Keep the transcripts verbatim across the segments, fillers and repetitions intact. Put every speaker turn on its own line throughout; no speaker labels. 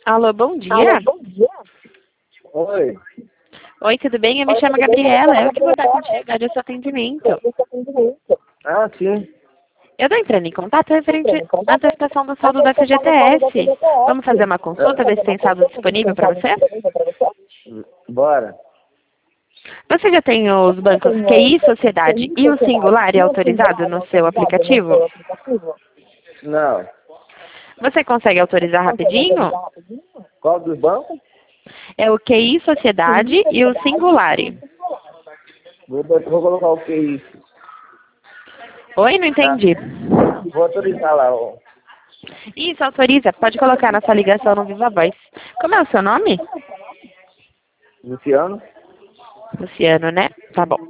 Alô, bom
Alô,
dia.
bom dia. Oi.
Oi, tudo bem? Eu me
Oi,
chamo
tudo bem? Eu
Gabriela.
chamo
Eu que vou dar
Gabriela.
continuidade ao seu atendimento.
Eu sou atendimento. Ah, sim.
Eu estou entrando em contato referente
Entrando em
à
contato.
antecipação do
A
saldo da
prestação do saldo da
F G T S. Vamos fazer
F G T S.
uma consulta,
Vamos
ver
fazer
se
uma
tem saldo
consulta, ver se
disponível
tem
para
saldo
você?
disponível para você? Bora.
Você já tem os
Você já
bancos
tem
Q
o
I Sociedade
Q I
e o
Sociedade
Singular
e o
autorizado
Singular
no seu
autorizado no
aplicativo?
seu aplicativo? Não.
Você consegue autorizar
Consegue
rapidinho?
autorizar rapidinho? Qual dos bancos?
É o Q I
Q I
Sociedade e o
Sociedade
Singular.
e o Singular. Vou, vou colocar o Q I.
Oi, não
Tá.
entendi.
Vou autorizar lá, ó.
Isso, autoriza. Pode colocar na sua ligação no Viva Voz. Como é o seu nome?
Luciano?
Luciano, né? Tá bom.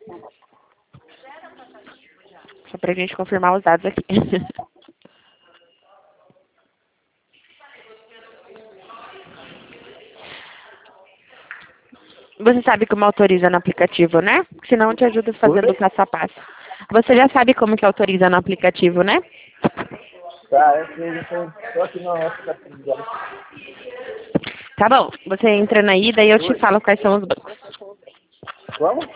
Só pra gente confirmar os dados aqui. Você sabe como autoriza no aplicativo, né? Senão eu te ajudo fazendo o
Oi?
passo a passo. Você já sabe como que autoriza no aplicativo, né?
Tá, é sim, sim. Só que não é aplicativo dela.
Tá bom. Você entra aí, daí eu te
Oi?
falo quais são os bancos.
Como?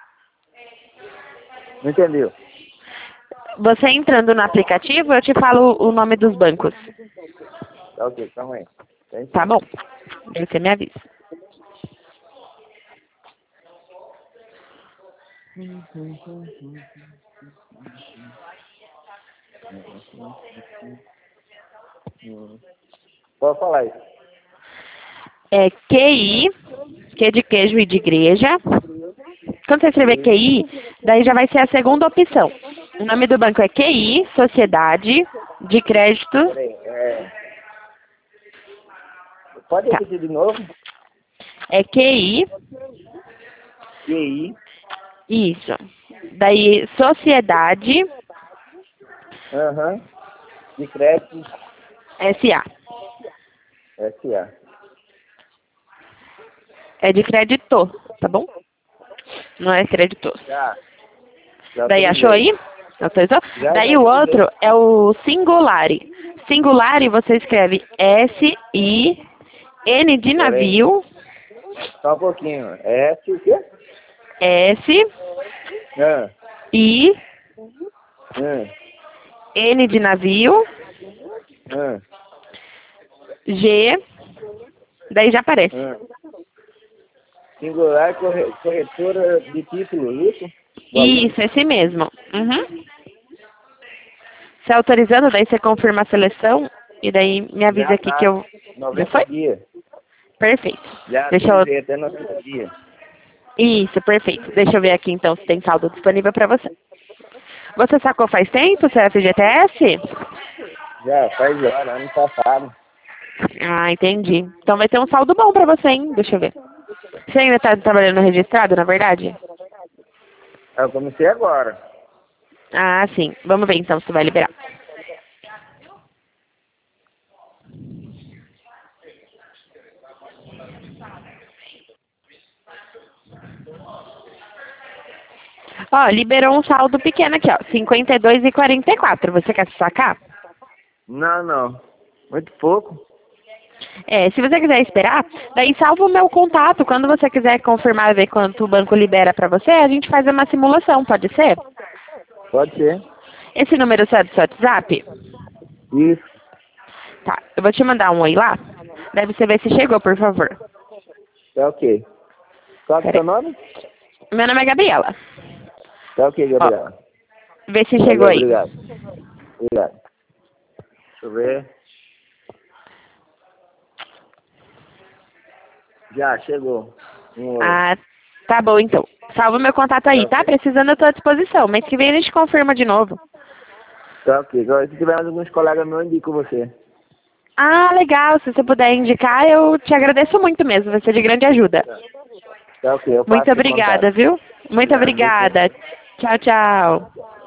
Não entendeu?
Você entrando no aplicativo, eu te falo o nome dos bancos.
Tá ok, calma aí. Tem
Tá
sim.
bom? Você me avisa.
Pode falar isso.
É Q I, Q é de queijo e de igreja. Quando você escrever Q I, daí já vai ser a segunda opção. O nome do banco é Q I, Sociedade de Crédito.
Peraí, é... Pode
Tá.
repetir de novo?
É Q I,
Q I.
isso. Daí Sociedade
Aham. De crédito.
S A.
S A.
É de crédito, tá bom? Não é crédito.
Já. Já
Daí achou
autorizei.
aí? Autorizou?
Já, já
Daí o
autorizei.
outro é o Singulari. Singulari você escreve S I N de
Peraí.
navio,
Só um pouquinho. S o quê?
S
Ah.
I
Ah.
N de navio,
Ah.
G, daí já aparece.
Ah. Singular corre- corretora de título, isso? Valor.
Isso, esse mesmo. Uhum. Se autorizando, daí você confirma a seleção e daí me avisa
Já
aqui que
tá.
eu... Já
noventa
foi?
dias.
Perfeito.
Já
Deixa eu...
autorizei até noventa dias.
Isso, perfeito. Deixa eu ver aqui então se tem saldo disponível para você. Você sacou faz tempo, seu F G T S?
Já, faz hora, ano passado.
Ah, entendi. Então vai ter um saldo bom para você, hein? Deixa eu ver. Você ainda está trabalhando registrado, na verdade?
Eu comecei agora.
Ah, sim. Vamos ver então se vai liberar. Ó, liberou um saldo pequeno aqui, ó. cinquenta e dois e quarenta e quatro. Você quer sacar?
Não, não. Muito pouco.
É, se você quiser esperar, daí salva o meu contato. Quando você quiser confirmar, ver quanto o banco libera para você, a gente faz uma simulação, pode ser?
Pode ser.
Esse número é do seu WhatsApp?
Isso.
Tá, eu vou te mandar um oi lá. Deve você ver se chegou, por favor.
Tá ok. Qual que é o
Pera
seu nome?
aí. Meu nome é Gabriela.
Tá ok,
Ó,
Gabriela.
vê se chegou
Valeu,
aí.
obrigado. Obrigado. Deixa eu ver. Já, chegou. Um oi.
Ah, tá bom então. Salva meu contato
Tá
aí, tá?
ok.
Precisando, eu tô à disposição. Mês que vem a gente confirma de novo.
Tá ok. Agora, se tiver mais alguns colegas meus, eu indico você.
Ah, legal. Se você puder indicar, eu te agradeço muito mesmo. Vai ser de grande ajuda.
Tá, tá ok, eu
Muito
passo o contato.
obrigada, viu? Muito
Nada, deixa eu...
obrigada. Tchau, tchau.